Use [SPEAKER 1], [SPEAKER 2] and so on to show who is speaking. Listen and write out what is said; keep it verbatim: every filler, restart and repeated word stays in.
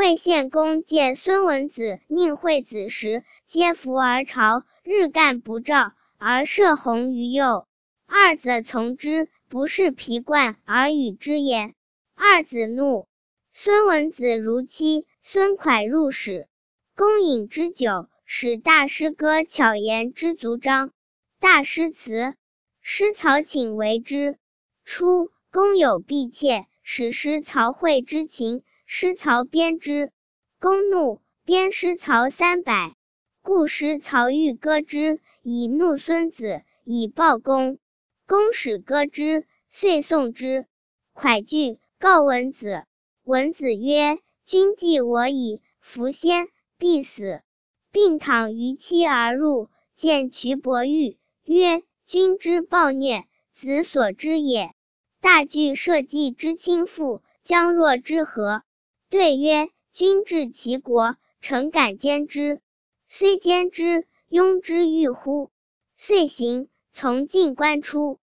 [SPEAKER 1] 魏献公见孙文子、宁惠子时，皆服而朝，日干不照，而射鸿于右。二子从之，不是皮冠而与之焉。二子怒。孙文子如期，孙蒯入室，公饮之酒，使大师歌巧言之足章。大师辞，师曹请为之。初，公有婢妾，使师曹会之情，师曹鞭之。公怒，鞭师曹三百。故师曹欲歌之，以怒孙子，以报公。公使歌之，遂送之。蒯惧，告文子。文子曰：君既我矣，夫先必死。并躺于妻而入，见蘧伯玉，曰：君之暴虐，子所知也。大惧社稷之倾覆，将若之何？对曰：君治其国，诚敢兼之。虽兼之，庸之欲乎？遂行，从进官出。